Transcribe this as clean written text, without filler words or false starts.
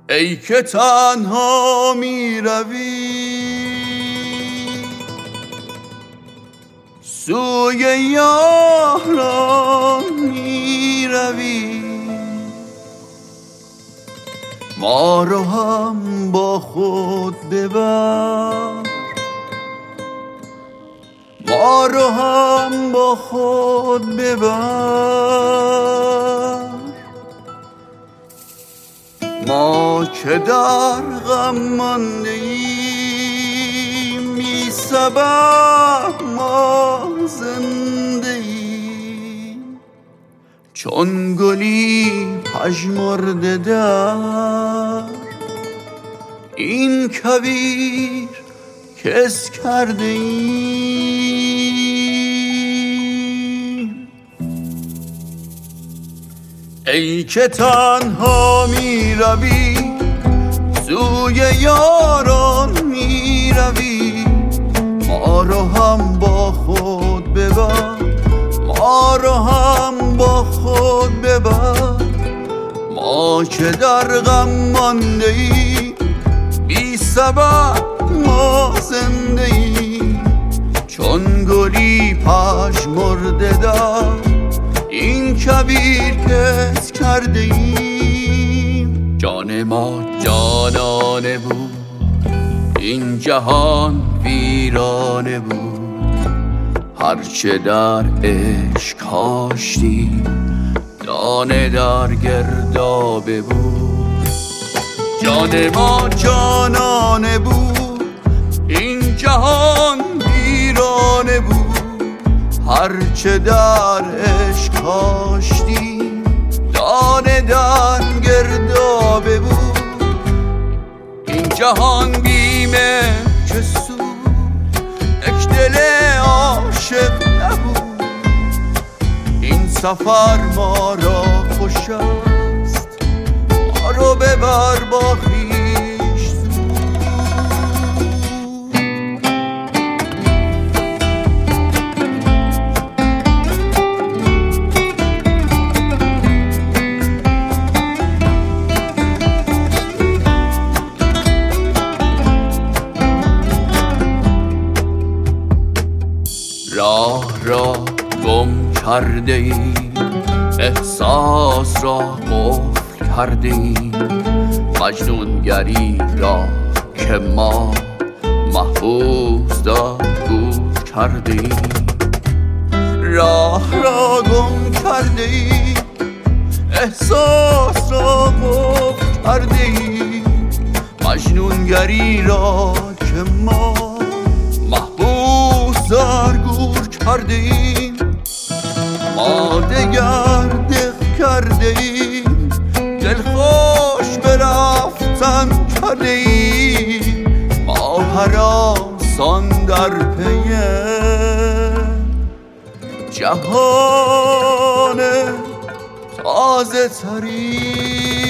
ای که تنها می روی سوی یاران می روی، ما رو هم با خود ببر، ما رو هم با خود ببر. ما که در غم مانده ایم بی سبب، ما زنده ایم چون گلی پژمرده در این کویر کس کرده ایم. ای که تنها می روی سوی یاران می روی، ما رو هم با خود ببر، ما رو هم با خود ببر. ما که در غم مانده ای بی سبب، ما زنده ایم چون گلی پژمرده در این کویر کس کرده ایم. جان ما جانانه بود، این جهان ویرانه بود، هرچه در عشق کاشتی دانه در گردابه بود. جان ما جانانه بود، این جهان ویرانه بود، هرچه در عشق کاشتی دانه در گردابه بود. این جهان بیمه که سود یک دل عاشق نبود، این سفر ما را خوش است، ما رو ببر با خویش زود. راه را گم کرده ایم، احساس را قفل کرده ایم، مجنونگری را که ما محبوس دارگور کرده ایم. راه را گم کرده ایم، احساس را قفل کرده ایم، مجنونگری را که ما محبوس دارگور کرده ایم. ما دگر دق کرده ایم، دلخوش به رفتن کرده ایم، ما هراسان در پی جهان تازه تری.